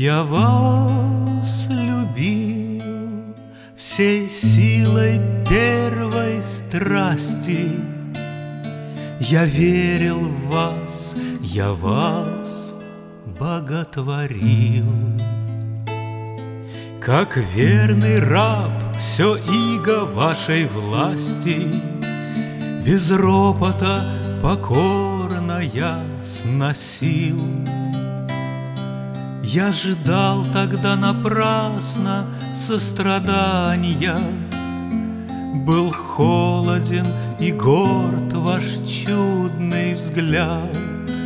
Я вас любил всей силой первой страсти. Я верил в вас, я вас боготворил. Как верный раб все иго вашей власти без ропота покорно я сносил. Я ждал тогда напрасно сострадания, был холоден и горд ваш чудный взгляд.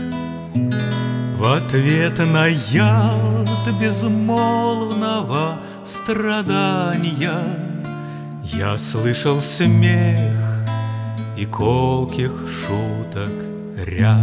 В ответ на яд безмолвного страдания я слышал смех и колких шуток ряд.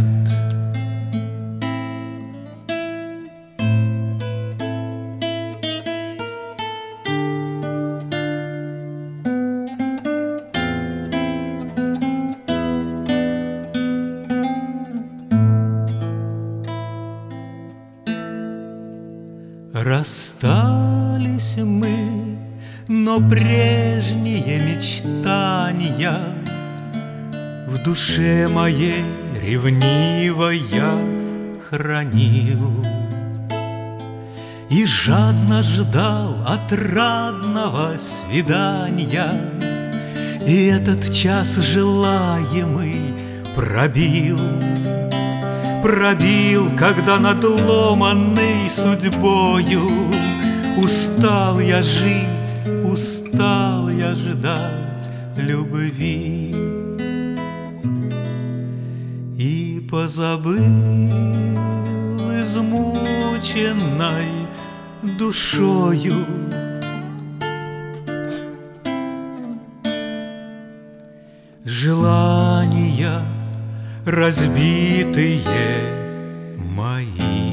Расстались мы, но прежние мечтания в душе моей ревниво я хранил и жадно ждал отрадного свидания. И этот час желаемый пробил, когда надломанный судьбою устал я жить, устал я ждать любви. И позабыл измученной душою желания разбитые мои.